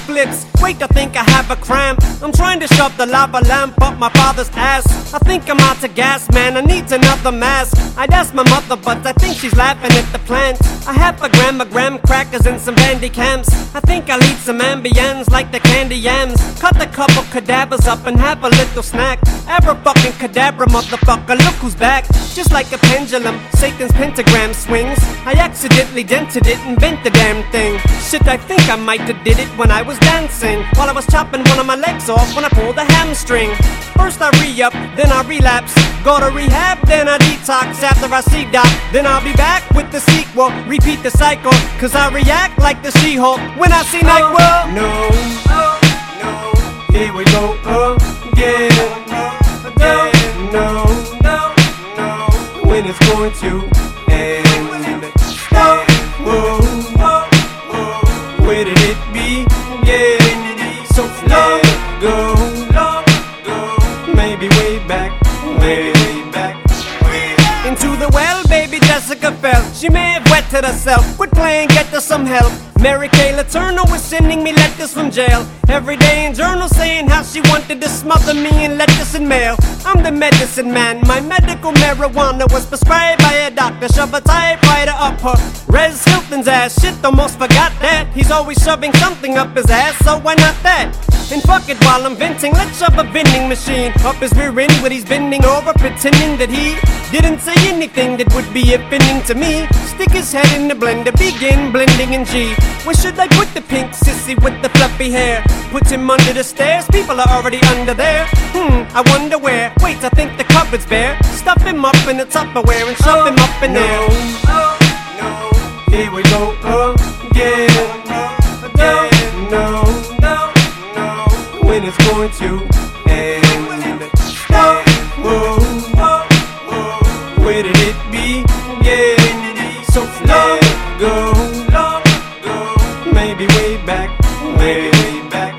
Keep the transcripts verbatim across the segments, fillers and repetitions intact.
flips. Wait, I think I have a cramp. I'm trying to shove the lava lamp up my father's ass. I think I'm out to gas, man, I need another mask. I'd ask my mother, but I think she's laughing at the plants. I have a gram of graham crackers and some bandy cams. I think I'll eat some ambience like the candy yams. Cut a couple cadavers up and have a little snack. Abra fucking cadabra, motherfucker, look who's back. Just like a pendulum, Satan's pentagram swings. I accidentally dented it and bent the damn thing. Shit, I think I might have did it when I was dancing, while I was chopping one of my legs off when I pulled a hamstring. First I re-up, then I relapse. Go to rehab, then I detox after I see doc. Then I'll be back with the sequel, repeat the cycle, cause I react like the She-Hulk when I see Night World. No, no, here we go again, again. No, no, no, when it's going to end. Whoa, where did it begin? So long ago, long ago, maybe way back, way back. Into the well, baby Jessica fell. She may have wetted herself. Quit playing, get her some help. Mary Kay Letourneau was sending me letters from jail. Every day in journals saying how she wanted to smother me in lettuce and mail. I'm the medicine man. My medical marijuana was prescribed by a doctor. Shove a typewriter up her Res Hilton's ass. Shit, almost forgot that. He's always shoving something up his ass, so why not that? And fuck it, while I'm venting, let's shove a vending machine up his rear end where he's bending over, pretending that he didn't say anything that would be offending to me. Stick his head in the blender, begin blending in G. Where should I put the pink sissy with the fluffy hair? Put him under the stairs, people are already under there. Hmm, I wonder where. Wait, I think the cupboard's bare. Stuff him up in the Tupperware and shove him up in there. No, no, here we go again, again. No, no, no, when it's going to end. Whoa, where did it begin? So long ago, long ago, maybe way back, way back.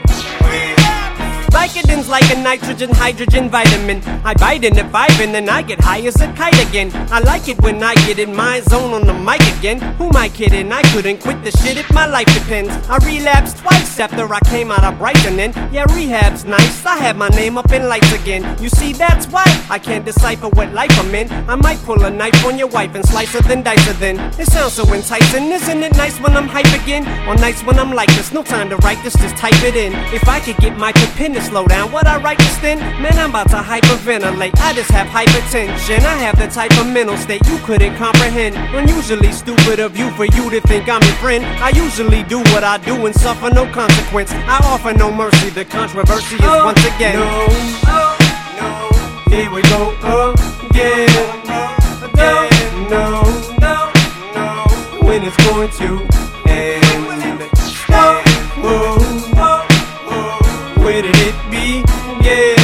Vicodin's like a nitrogen, hydrogen vitamin. I bite in the vibin' and I get high as a kite again. I like it when I get in my zone on the mic again. Who am I kidding? I couldn't quit the shit if my life depends. I relapsed twice after I came out of Brighton and yeah, rehab's nice. I have my name up in lights again. You see, that's why I can't decipher what life I'm in. I might pull a knife on your wife and slice her then dice her then. It sounds so enticing, isn't it nice when I'm hype again? Or nice when I'm like this, no time to write this, just type it in. If I could get my pen to slow down, would I write this then? Man, I'm about to hyperventilate. I just have hypertension. I have the type of mental state you couldn't comprehend. Unusually stupid of you for you to think I'm your friend. I usually do what I do and suffer no consequence. I offer no mercy, the controversy is Oh, once again. No, no, here we go again, again. No, no, no, when it's going to end. Whoa, where did it begin?